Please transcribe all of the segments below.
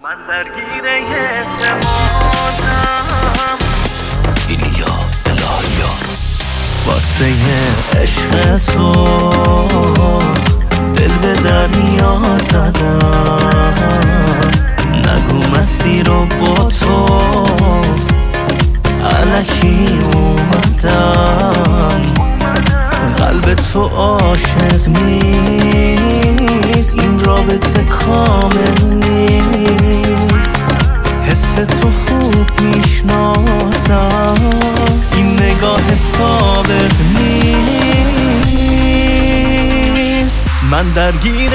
من درگیر اعتمادم. ایلیا الهیا واسه عشق تو دل به دریا زدم. نگو مسیر رو با تو الکی اومدم. قلب تو عاشق نیست، این رابطه کامل نیست. حس تو خوب میشناسم، این نگاه سابق نیست. من درگیر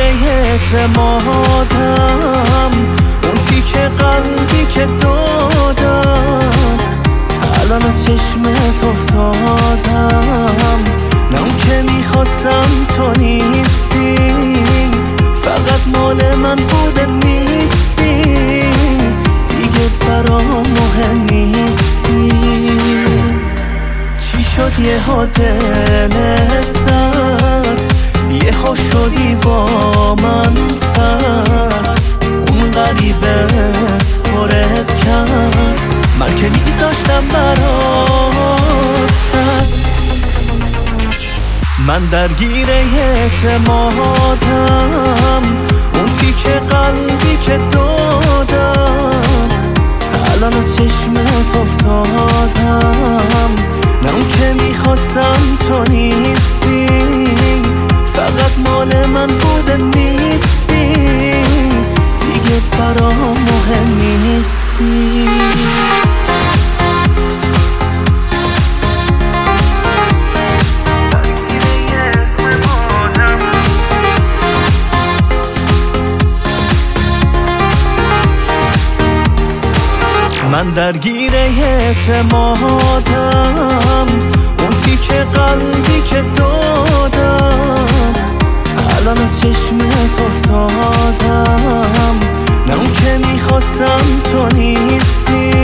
اعتمادم، اون تیکه قلبی که دادم الان از چشمت افتادم. نه اون که میخواستم تو نیستی، فقط مال من بوده نیستی. دیگه برام مهم نیستی. چی شد یهو دلت زد، یهو شدی با من سرد. اون غریبه خورت کرد، من که میذاشتم برات سد. من درگیر اعتمادم، اون تیکه قلبی که دادم الان از چشمت افتادم. نه اون که میخواستم تو نیستی، فقط مال من بوده نیستی. دیگه برام مهم نیستی. من درگیر اعتمادم، اون تیکه قلبی که دادم الان از چشمت افتادم. نه اون که میخواستم تو نیستی،